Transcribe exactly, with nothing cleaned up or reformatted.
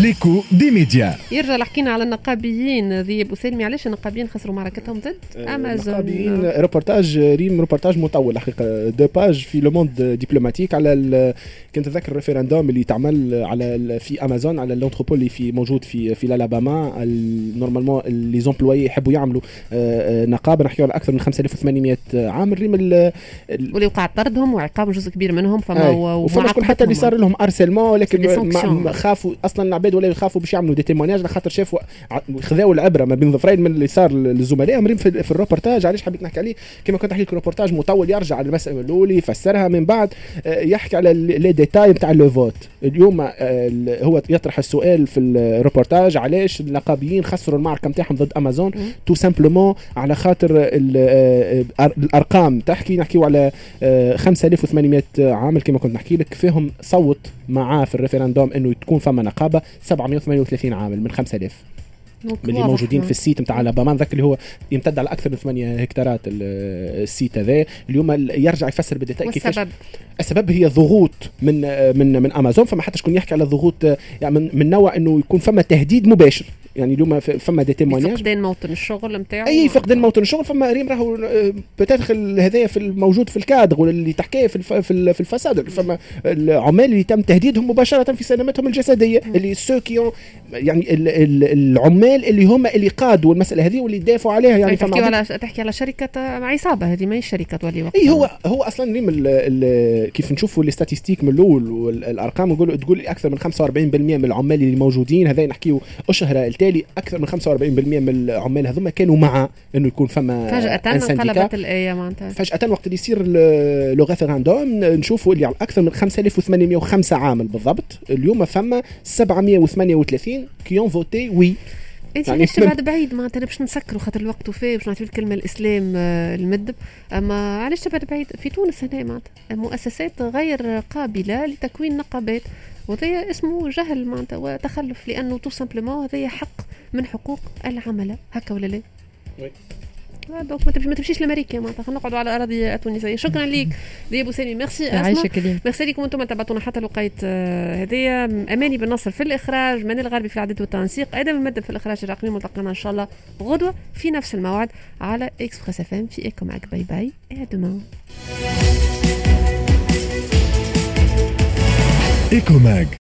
ليكو دي ميديا. يرجع حكينا على النقابيين ذيب وسلمي، علاش النقابيين خسروا معركتهم ضد امازون؟ النقابيين روبورتاج ريم روبورتاج مطول حقيقه، دو باج في لو موند دبلوماتيك على كنت اتذكر الريفيراندوم اللي تعمل على في امازون على اللونتروبو اللي في موجود في في الاباما. نورمالمون لي زومبلوي يحبوا يعملوا نقابه، نحكيو على اكثر من خمسة آلاف وثمانمائة عامل ريم واللي وقع طردهم وعقاب جزء كبير منهم. فما وفما شكون حتى اللي صار لهم ارسلمون، ولكن خافوا اصلا العباد ولا يخافوا باش يعملوا دي تيمونياج لخاطر شافوا خذاوا العبره ما بين ظفرين من اللي صار للزملاء مريم في, في الروبورتاج. علاش حبيت نحكي عليه؟ كما كنت احكي لك الروبورتاج مطول يرجع على المساله الاولى يفسرها من بعد يحكي على لي ديتاي نتاع لو فوت. اليوم هو يطرح السؤال في الروبورتاج علاش النقابيين خسروا المعركه نتاعهم ضد امازون، تو سامبلومون على خاطر الارقام تحكي نحكيو على خمسة آلاف وثمانمائة عامل كما كنت نحكي لك فيهم صوت معاه في الريفيراندوم انه تكون فما نقابه سبعمائة وثمانية وثلاثين عامل من خمسة آلاف اللي موجودين في السيت نتاع الاباما. ذاك اللي هو يمتد على اكثر من ثمانية هكتارات السيت هذا. اليوم يرجع يفسر بالديتاي كيفاش السبب. هي ضغوط من من من امازون، فما حتى شكون يحكي على ضغوط يعني من, من نوع انه يكون فما تهديد مباشر. يعني اليوم فما دي تيمونياج فقدان موطن الشغل نتاعو، اي فقدان موطن الشغل. فما ريم راهو بتدخل هذايا في الموجود في الكادر واللي تحكيه في في في الفساد. فما العمال اللي تم تهديدهم مباشره في سلامتهم الجسديه، اللي سوكيون يعني العمال اللي هم اللي قادوا المساله هذه واللي دافعوا عليها. يعني تحكي على تحكي على شركه مع عصابه، هذه ما هي شركه تولي وقت. اي هو هو اصلا ريم كيف نشوفوا الاستاتيستيك من الاول والارقام نقول تقول اكثر من خمسة وأربعين بالمئة من العمال اللي موجودين هذا نحكيو اشهر التالي اكثر من خمسة وأربعين بالمئة من العمال هذوما كانوا مع انه يكون فما فجاه انقلبت الايه معناتها. فجاه وقت اللي يصير لو ريفيراندوم نشوفوا اللي على اكثر من خمسة آلاف وثمانمائة وخمسة عامل بالضبط اليوم فما سبعمائة وثمانية وثلاثين كيون فوتي وي. انت يعني ليش بعد بعيد معناتها باش نسكروا خاطر الوقت وفيه باش نعطيو الكلمه الاسلام المدب، اما علاش تبعد بعيد في تونس هنا معناتها مؤسسات غير قابله لتكوين نقابات، وهذا اسمه جهل معناتها وتخلف، لانه تو سامبلومون هذا حق من حقوق العملاء. هكا ولا لا؟ وي دونك ما تمشيش لامريكا معناتها، خلينا نقعدوا على الاراضي التونسيه. شكرا ليك دي ابو سامي، ميرسي اسماء، ميرسي لكم انتم تبعتونا حتى لوقيت هديه. اماني بالنصر في الاخراج، ماني الغربي في العدد والتنسيق، ادم المدب في الاخراج الرقمي. ملتقينا ان شاء الله غدوه في نفس الموعد على اكسبريس اف ام في ايكو معك. باي باي et à demain. ايكو ماج